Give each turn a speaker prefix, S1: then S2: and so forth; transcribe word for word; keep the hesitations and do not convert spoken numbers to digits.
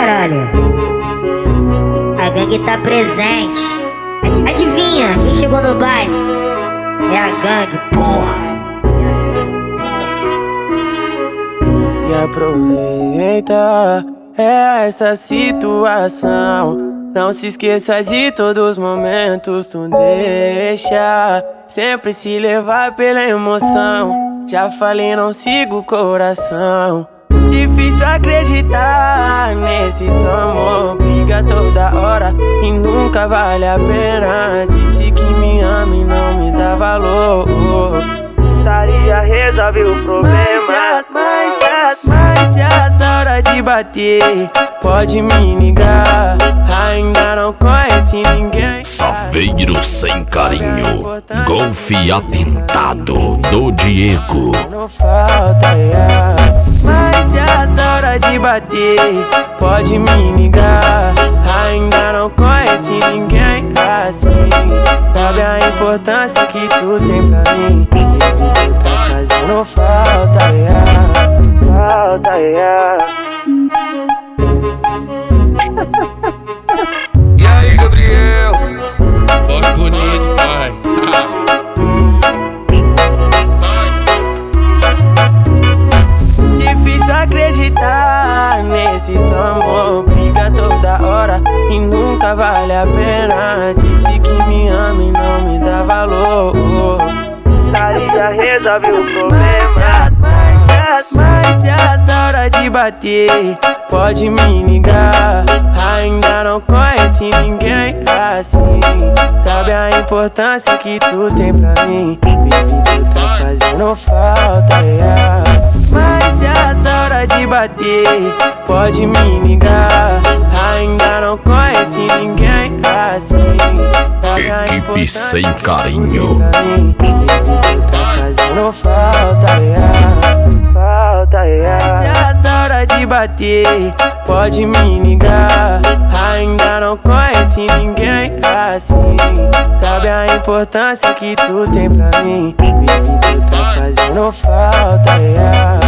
S1: caralho. A gangue tá presente. Ad- Adivinha quem chegou no baile? É a gangue, porra.
S2: E aproveita essa situação. Não se esqueça de todos os momentos. Tu deixa sempre se levar pela emoção. Já falei, não sigo o coração. Difícil acreditar nesse teu amor. Briga toda hora e nunca vale a pena. Disse que me ama e não me dá valor. Daria resolve o problema. Mas, mas se essa hora de bater, pode me ligar. Ainda não conhece ninguém.
S3: Saveiro sem carinho. Golfe atentado do Diego.
S2: Não falta ar. Mas se essa hora de bater, pode me ligar. Ainda não conhece ninguém assim. Sabe a importância que tu tem pra mim. Baby, tu tá fazendo falta ar. Falta ar.
S4: E aí, Gabriel?
S5: Toque bonito, pai.
S2: Difícil acreditar nesse teu amor. Briga toda hora e nunca vale a pena. Disse que me ama e não me dá valor. Daria resolve o problema. Mas se essa hora de bater, pode me ligar. Ainda não conhece ninguém assim. Sabe a importância que tu tem pra mim. Baby, tu tá fazendo falta ar. Mas se essa hora de bater, pode me ligar. Ainda não conhece ninguém assim. Sabe a
S3: Equipe
S2: importância
S3: sem
S2: que tu
S3: carinho.
S2: tem pra mim. Baby, tu tá fazendo falta ar. Falta ar. Se essa hora de bater, pode me ligar. Ainda não conhece ninguém assim. Sabe a importância que tu tem pra mim. Baby, tu tá fazendo falta ar.